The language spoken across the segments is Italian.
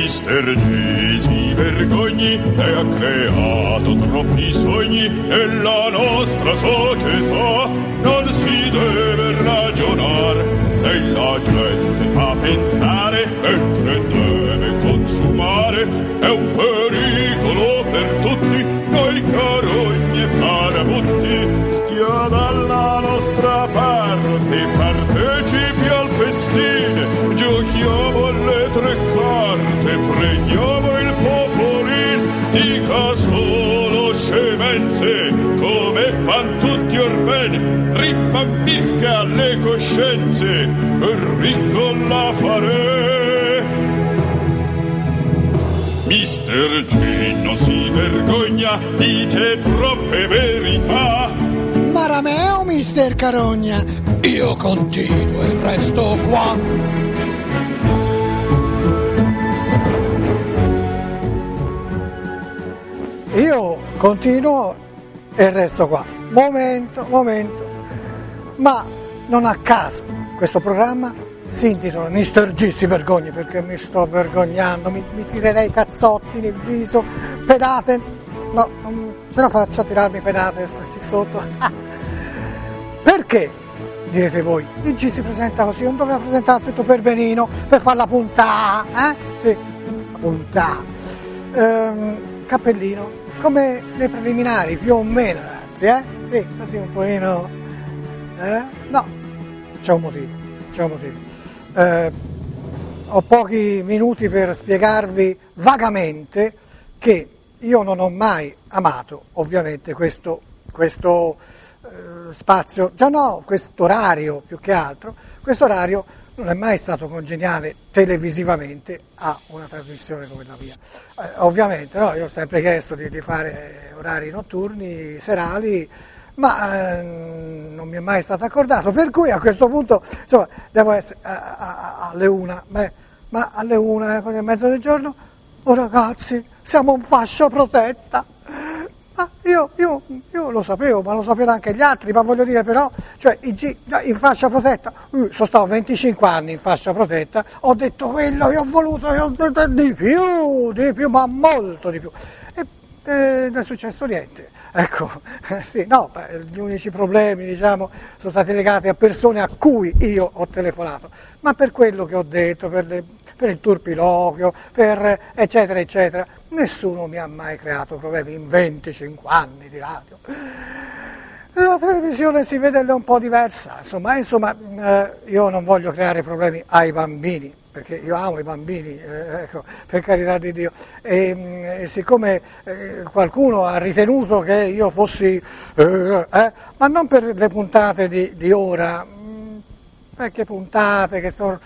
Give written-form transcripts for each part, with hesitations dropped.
Mister G si vergogni e ha creato troppi sogni e la nostra società non si deve ragionare e la gente fa pensare mentre deve consumare. È un pericolo per tutti noi carogne farabutti. Stia dalla nostra parte, partecipi al festino, giochiamo alle tre carte, freghiamo il popolin, dica solo scemenze, come fan tutti orben, rimpamppisca le coscienze, Enrico la farè. Mister G non si vergogna, dice troppe verità. Marameo, Mister Carogna, io continuo e resto qua. Io continuo e resto qua. Momento. Ma non a caso questo programma si intitola Mister G si vergogni, perché mi sto vergognando, mi tirerei cazzotti nel viso, pedate, no, non ce la faccio a tirarmi pedate sotto. Perché? Direte voi, il G si presenta così, non doveva presentarsi tutto per benino, per fare la puntata, Sì, la puntata. Cappellino, come nei preliminari, più o meno, ragazzi, Sì, così un pochino, No, c'è un motivo. Ho pochi minuti per spiegarvi vagamente che io non ho mai amato, ovviamente, questo spazio, questo orario più che altro, questo orario non è mai stato congeniale televisivamente a una trasmissione come la mia. Ovviamente, no? Io ho sempre chiesto di fare orari notturni, serali, ma non mi è mai stato accordato, per cui a questo punto, insomma, devo essere alle 1, ma alle 1:30 del giorno, oh ragazzi, siamo in fascia protetta. Io lo sapevo, ma lo sapevano anche gli altri, ma voglio dire però, cioè in fascia protetta, sono stato 25 anni in fascia protetta, ho detto quello, io ho voluto di più, ma molto di più, e non è successo niente. Ecco, sì, no, gli unici problemi, diciamo, sono stati legati a persone a cui io ho telefonato, ma per quello che ho detto, per il turpiloquio, per eccetera eccetera, nessuno mi ha mai creato problemi in 25 anni di radio. La televisione si vede un po' diversa, insomma, io non voglio creare problemi ai bambini, perché io amo i bambini, ecco, per carità di Dio, e siccome qualcuno ha ritenuto che io fossi, ma non per le puntate di ora, vecchie puntate che sono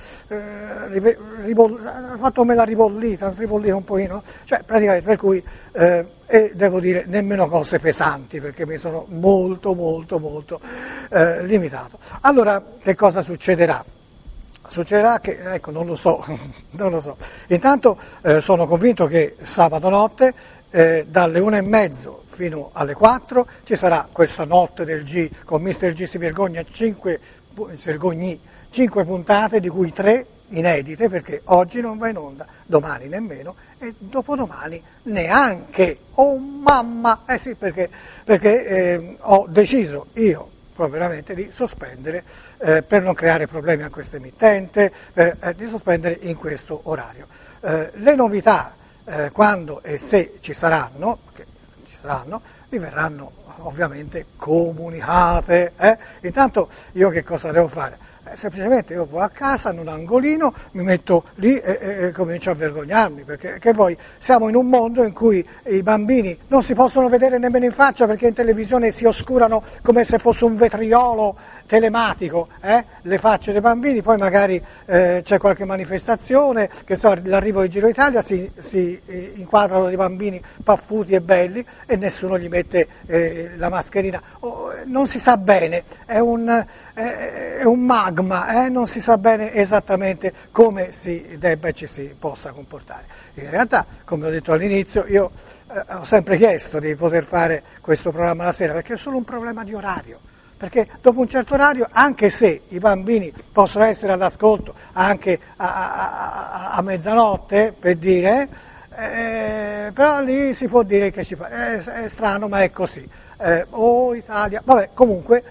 fatomela ribollita un pochino, cioè praticamente, per cui e devo dire nemmeno cose pesanti, perché mi sono molto limitato. Allora che cosa succederà? Succederà che, ecco, non lo so. Intanto sono convinto che sabato notte dalle 1:30 fino alle 4 ci sarà questa notte del G con Mister G si vergogna, 5 puntate, di cui 3 inedite, perché oggi non va in onda, domani nemmeno e dopodomani neanche. Oh mamma! Sì, perché ho deciso io veramente di sospendere, per non creare problemi a questo emittente, di sospendere in questo orario. Le novità, quando e se ci saranno, perché ci saranno, vi verranno ovviamente comunicate. Intanto io che cosa devo fare? Semplicemente io vado a casa in un angolino, mi metto lì e comincio a vergognarmi, perché che voi siamo in un mondo in cui i bambini non si possono vedere nemmeno in faccia, perché in televisione si oscurano come se fosse un vetriolo telematico, le facce dei bambini, poi magari c'è qualche manifestazione, che so, l'arrivo di Giro Italia, si inquadrano dei bambini paffuti e belli e nessuno gli mette la mascherina, non si sa bene, è un magma, non si sa bene esattamente come si debba e ci si possa comportare. In realtà, come ho detto all'inizio, io ho sempre chiesto di poter fare questo programma la sera, perché è solo un problema di orario. perché dopo un certo orario, anche se i bambini possono essere all'ascolto anche a mezzanotte, per dire, però lì si può dire che è strano, ma è così. Italia, vabbè, comunque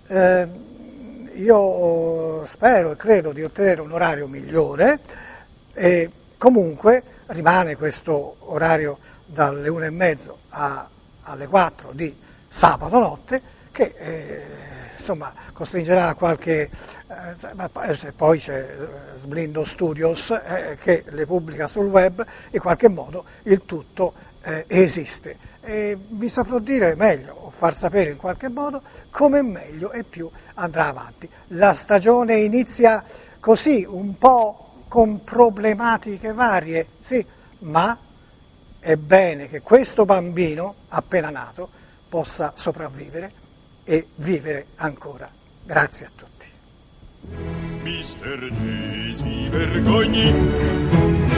io spero e credo di ottenere un orario migliore, e comunque rimane questo orario dalle 1:30 alle 4 di sabato notte, che insomma costringerà a qualche, poi c'è Sblindo Studios che le pubblica sul web, in qualche modo il tutto esiste, e vi saprò dire meglio o far sapere in qualche modo come meglio e più andrà avanti. La stagione inizia così, un po' con problematiche varie, sì, ma è bene che questo bambino appena nato possa sopravvivere e vivere ancora. Grazie a tutti. Mister J si vergogni